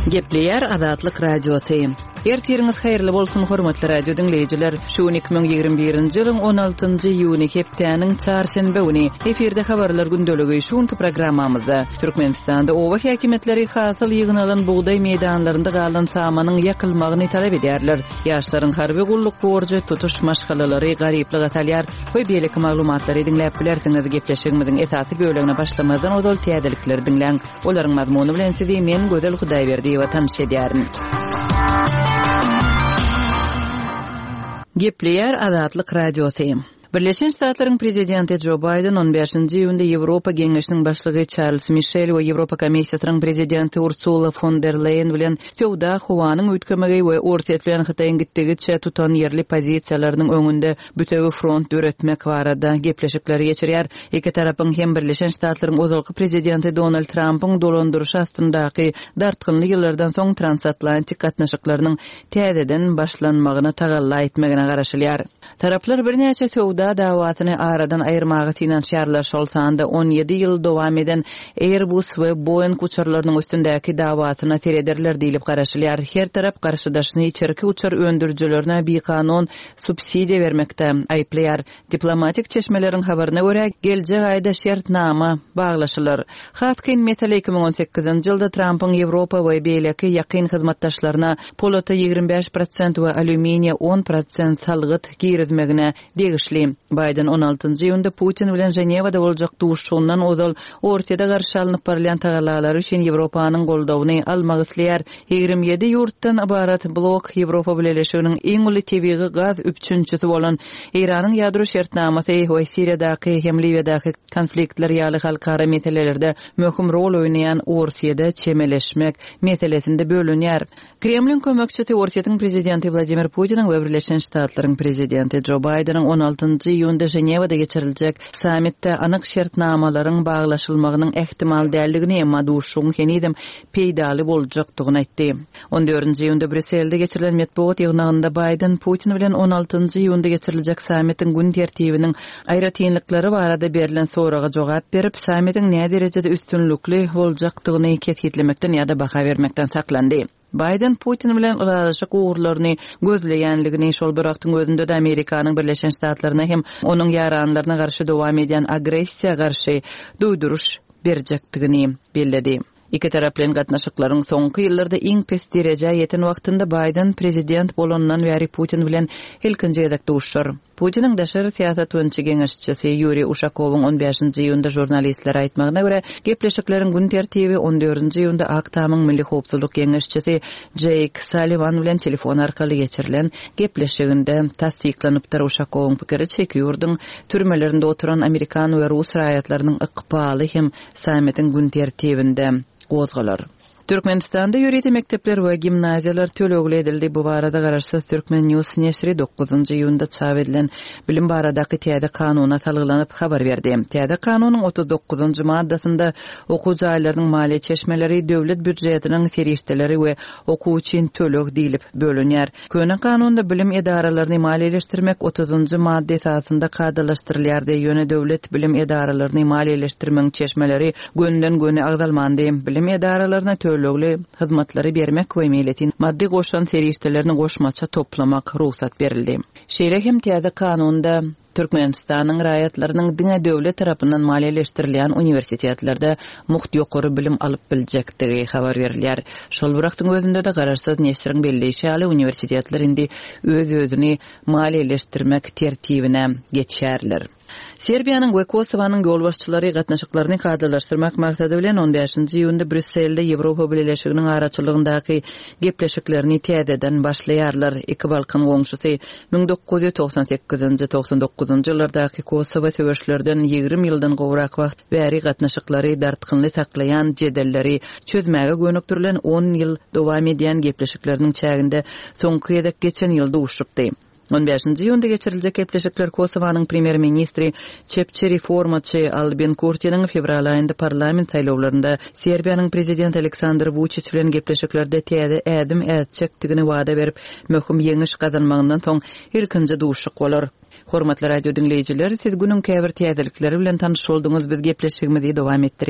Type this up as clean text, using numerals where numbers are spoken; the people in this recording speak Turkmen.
Gepleyer Azatlyk Radiosu. Ertiriniz hayırlı bolsun hormatly radio dinleyijiler. Şu 2021-nji ýylyň 16-njy ýuny hepdeniň çarşembe güni efirde habarlar gündöligi şuň programmamyzda Türkmenistanda owa häkimetleri hasyl ýygynalan buğday meýdanlarynda galan samanyň ýakylmagyny talap ederler. Ýaşlaryň harby gulluk borjy, tutuş maşgalalary, garyplyk atalýar we beýleki maglumatlary dinläp bilersiňiz. Gepleşigimiziň esasy bölegine başlamazdan ozal täzelikleri dinleň. Olaryň mazmuny bilen sizi men Gözel Hudaýberdi we tanış edýärin. Gepleyer Azatlyk Radiosu. Birleşen Ştatlaryň prezidenti Joe Biden 15-nji ýylda Ýewropa Geňeşiniň başlygy Charles Michel we Ýewropa Komissiýasynyň prezidenti Ursula von der Leyen bilen Sowda howanyň ötkemegi we orsetlen Hytaýyň gitdigiçe tutan ýerli pozisiýalarynyň öňünde bütegi front döretmek barada gepleşikleri geçirýär. Iki tarapyň hem Birleşen Ştatlaryň ozalky prezidenti Donald Trump'yň dolandyrşy astyndaky dartgynly ýyllardan soň transatlantik gatnaşyklarynyň täzeden başlanmagyna tagalla etmegine garaşylýar. Taraplar birnäçe Sowda dawatyny aradan aýyrmagy finansiýarlaş bolsanda 17 ýyl dowam eden Airbus we Boeing uçarlarynyň üstündäki dawatyna terederler diýilip garaşylýar. Her tarap garşydaşyny içerki uçar öndürjülerine bikanun subsidiýa bermekde aýplaýar. Diplomatik çeşmeleriň habaryna görä geljek aýda şertnama baglaşylar. Hatkin mesele 2018-nji ýylda Trump'yň Ýewropa we beýleki ýakyn hyzmatdaşlaryna polata 25% we alüminiýa 10% salgyt girizmegine degişli. Biden 16-njy ýylda Putin bilen Jenewada boljak duşuşundan ozal ortada garşy alynıp barýan tagalary üçin Ýewropanyň goldawyny almak isleýär. 27 ýurtdan ibarat blok Ýewropa Birleşiginiň iň uly tebigy gaz üpçünçisi bolan Iranyň ýadro şertnamasy we Siriýadaky hem Libyadaky konfliktler ýaly halkara meselelerde möhüm rol oýnaýan Orsiýada çemeleşmek meselesinde bölünýär. Kremlin kömekçisi Orsiýatyň prezidenti Vladimir Putiniň we Birleşen Ştatlaryň prezidenti Joe Biden'ın 16-njy ýylda Jenewada geçiriljek sammitde anyk şertnamalaryň baglaşylmagynyň ehtimal däldigini emma duşuň henidem peýdaly boljakdygyny aýtdy. 14-njy ýylda Brüsselde geçirilen medeniýet ýygnagynda Biden Putin bilen 16-njy ýylda geçiriljek sammitin gün tertibiniň aýratynlyklary barada berilen soraga jogap berip, sammitin näme derejede üstünlükli boljakdygyny ketgitlemekden ýa-da baha bermekden saklandy. Biden Putin bilen ulaşyk uğurlaryny gözleýänligini şol bir wagtyň özünde de Amerikanyň Birleşen Ştatlaryna hem onuň ýaranlaryna garşy dowam edýän agressiýa garşy duýduruş berjekdigini belledi. İki taraplan gatnaşyklaryň soňky ýyllarda iň pes dereje ýeten wagtynda Biden prezident bolandan bäri Putin bilen ilkinji ýerek duşur. Putiniň daşary siýasat öňçi geňeşçisi Yuri Ushakowyň 15-nji ýylda jurnalistler aýtmagyna görä, gepleşiklerin gün tertibi 14-nji ýylda Aktamyň milli howpsuzlyk geňeşçisi Jake Sullivan bilen telefon arkaly geçirilen gepleşiginde tasdiklanypdyr. Ushakowyň pikiri çekiýordyň türmelerinde oturan Amerikan we Rus raýatlarynyň ykpaly hem sammitin gün tertibinde gozgalar. Türkmenistanda ýüreti mektepler we gimnaziýalar tölegli edildi. Bu barada garaşsyz Türkmen News nesri 9-njy ýylda çap edilen bilim baradaky täze kanuna salgylanyp habar berdi. Täze kanunyň 39-njy maddasynda okuw jaýlarynyň maliýe çeşmeleri döwlet büdjetiniň ferişdeleri we okuw üçin töleg diýilip bölünýär. Köne kanunda bilim edaralaryny maliýeleşdirmek 30-njy madda esasynda kadalaşdyrylýar diýene döwlet bilim edaralaryny maliýeleşdirmeň çeşmeleri günden-güne agzalmandy. Bilim edaralaryna tölegli hyzmatlary bermek we milletin maddi goşan serişdelerini goşmaça toplamak ruhsat berildi. Şeýle hem täze kanunda Türkmenistanyň raýatlarynyň diňe döwlet tarapyndan maliýeleşdirilýän universitetlerde muht ýokary bilim alyp biljekdigi habar berilýär. Şol bir wagtyň özünde de garaşsyz nesriň belleşýäli universitetler indi öz-özüni maliýeleşdirmek tertibine geçýärler. Serbiýanyň we Kosowanyň ýolbaşçylary gatnaşyklaryny kadalaşdyrmak maksady bilen 15-nji ýylda Brüsselde Ýewropa Birleşiginiň araçylygyndaky gepleşiklerini täzeden başlaýarlar. Iki Balkan goňşusy 1998-99-njy ýyllardaky Kosowa söwüşlerden 20 ýyldan gowrak wagt bäri gatnaşyklary dartgynly saklaýan jedelleri çözmäge gönükdirilen 10 ýyl dowam edýän gepleşikleriniň çäginde soňky ýedek geçen ýylda uşupdy. 15-nji ýylda geçiriljek gepleşikler Kosowanyň premier ministri çepçi reformaçy Albin Kurtiň fevral aýynda parlament saýlawlarynda Serbiýanyň prezidenti Aleksandr Vučić bilen gepleşiklerde täze ädim ätjekdigini wada berip möhüm ýeňiş gazanmagynyň soň ilkinji duşuk bolar. Hormatly radio dinleyijiler, siz günün käbir täzelikleri bilen tanyş boldunuz. Biz gepleşigimizi dowam etdirýär.